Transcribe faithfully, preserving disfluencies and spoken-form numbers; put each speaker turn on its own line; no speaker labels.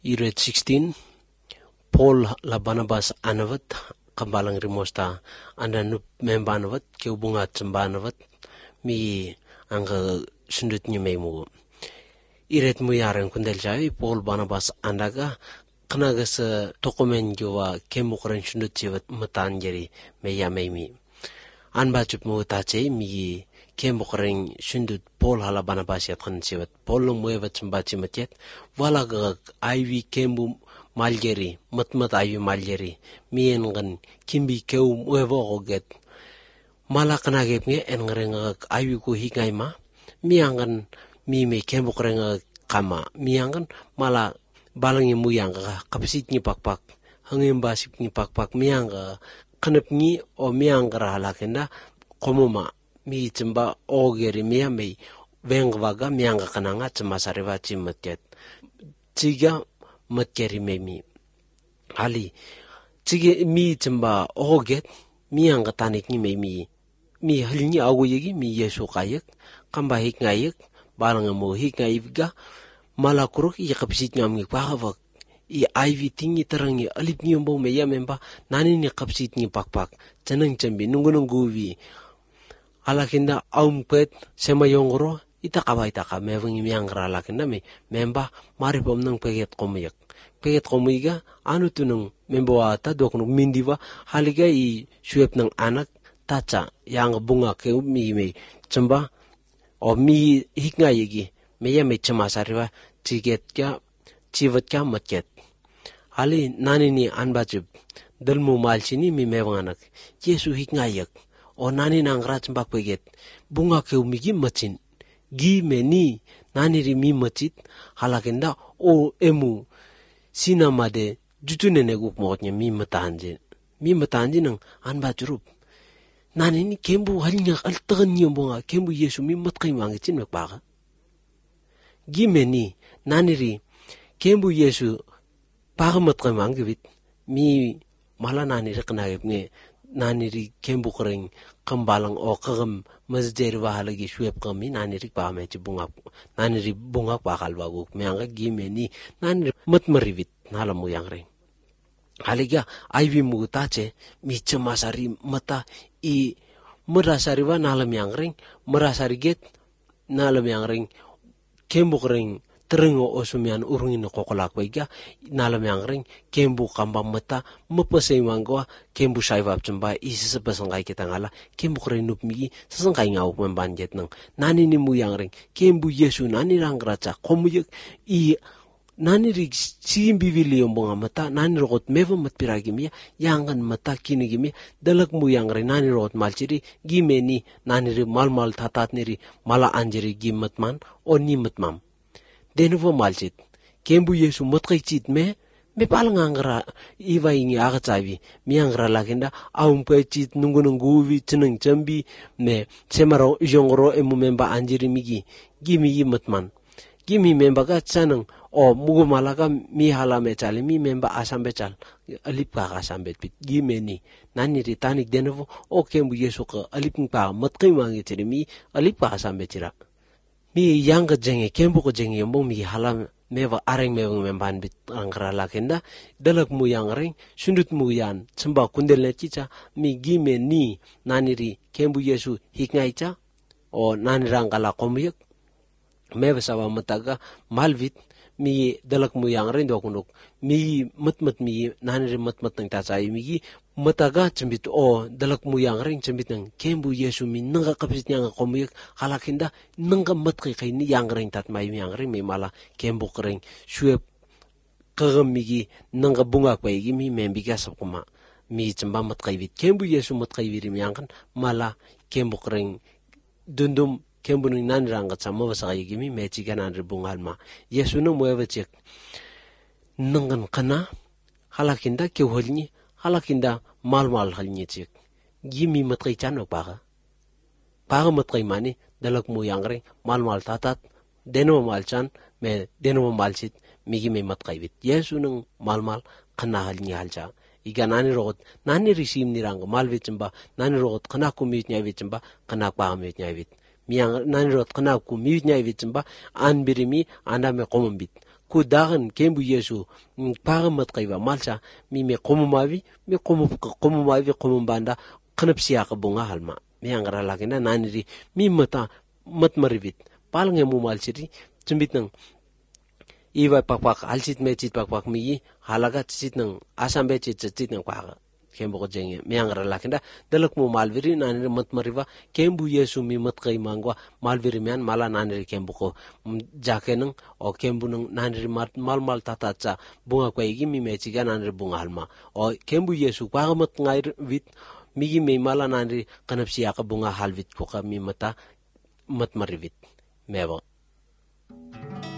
Iret sixteen, Paul la Barnabas anavat kambalang rimosta anda nup membanavat ke hubunga tsembanavat mi angga sundut nyememu. Iret mu yarang kundel jawi Paul Barnabas andaga kenaga se dokumen jawa kemukren sundut jiwat metan jeri meya memi. Anba cup mu tace mi kemukren sundut Paul hala Barnabas yat kan jiwat Paul lo muevat sembaci macet wala gag aiwi kembu maljeri matmat aiwi maljeri mien gan kimbi keu muevo goget mala kenagep nge en ngrenga aiwi ku higai ma miangan mi me kembu krenga kama miangan mala balangi muyanga kapisit ni pakpak hangim basip ni pakpak mianga kanep ni o mianga halakenda komuma mi cemba ogeri mia me vengwaga mianga kananga cemasariva cimetet tiga matkeri memi ali tige mi cemba oget mianga tanik ni memi mi halni agoyegi mi yesu kayak kamba hik ngayak balanga mo hik ngayivga malakuruk ya kapsit ngam ngi pakavak i aivi tingi tarangi alip ni mbo meya memba nani ni kapsit ni pakpak ceneng cembi nunggu nungguwi alakinda aumpet sema yongro ita kaba ita ka mevengi miangra alakinda me memba mari bomnang peget komuyak peget komuiga anu tunung memba ata doknu mindiwa haliga i suep nang anak taca yang bunga ke mi me cemba o mi hiknga yegi meya me cemasariwa ciget kya civet kya matket ali nani ni anbajib dalmu malchini mi mewanganak yesu hiknga yak o nani nang rach mbak peget bunga ke umigi macin gi meni nani ri mi macit halakenda o emu sinamade jutune neguk motnya mi matanje mi matanje nang anbajurup nani ni kembu halnya altagan nyambonga kembu yesu mi matkai mangicin mekbaga gi meni nani ri kembu yesu paga matkai mangivit mi mala nani ri kanagep nge nani ri kembu kering kambalang o kagam masjeri wahalagi suep kami nani ri pa me bunga nani ri bunga pakal baguk meanga gimeni nani mat marivit nalamu yang reng haliga aiwi mugutace mi cemasari mata i merasari wa nalam yang reng merasari get nalam yang reng kembu kering terengo osumian urungin kokolak baiga nalam yang reng kembu kamba mata mepesei mangwa kembu saibab cemba isi sepesengkai kita ngala kembu kering nup migi sesengkai ngau membanjet nang nani ni mu yang reng kembu yesu nani rang raca komuyek i nani rig simbi wili yombonga mata nani rogot meva mat piragi mia yangan mata kini gimi dalak mu yang reng nani rogot malciri gimeni nani ri mal mal tatat niri mala anjeri gimat man o ni matmam denuvo malcit kembu yesu matkai cit me me palang angra iwa ingi agacavi mi angra lagenda aum pe cit nunggu nungguvi ceneng jambi me semaro jongro emu memba anjiri migi gimi yimatman gimi memba ga caneng o mugu malaga mi halame cale mi memba asambe cal alip ka asambe pit gimeni nani ritanik denuvo o kembu yesu ka alip pa matkai mangi ciri mi alip ka asambe cira mi yang ke jenge kembu ke jenge yombo mi halam meva areng meva memban bit angkara lakenda dalak mu yang reng sundut mu yan cemba kundel cica mi gime ni naniri kembu yesu hikngaica o nanirang kala komyek meva sawa mataga malvit mi dalak mu yang reng dokunuk mi mat-mat mi naniri mat-mat nang tacai mi mataga cembit o dalak mu yang reng cembit nang kembu yesu mi nangga kapsit yang komyek halakinda nangga matkai kai ni yang reng tat mai yang reng mi mala kembu kering suep kagam migi nangga bunga kai gi mi membiga sapkuma mi cemba matkai wit kembu yesu matkai wiri mi yang kan mala kembu kering dundum kembu ni nan rang sama basa kai gi mi meci kan andre bungal ma yesu no moeva cek nangan kana halakinda ke holni halakinda mal-mal halnya cek gimi matkai canok paga paga matkai mani dalak mu yang reng mal-mal tatat deno malcan me deno malcit migi me matkai bit yesu nung mal-mal kana halnya halca iga nani rogot nani risim ni rang malvit cemba nani rogot kana kumit nyawit cemba kana paga mit nyawit miang nani rogot kana kumit nyawit cemba an birimi anda me komombit kudagan kembu Yesu pagamat kaiwa malsa mi me komumavi mi komu komumavi komumbanda kanapsiya ka bunga halma mi angara lakina naniri mi mata mat marivit palnge mu malsiri cimbit nang iwa pakpak alsit me chit pakpak mi halaga chit nang asambe chit chit nang kwa kembu ko jenge mi angara lakinda dalak mu malviri naniri mat mariva kembu Yesu mi mat kai mangwa malviri mian mala naniri kembu ko jake nang o kembu nang naniri mal mal tata cha bunga kwa igi mi mechiga naniri bunga halma o kembu Yesu kwa mat ngair vit migi me mala naniri kanapsiya ka bunga halvit ko ka mi mata mat marivit mebo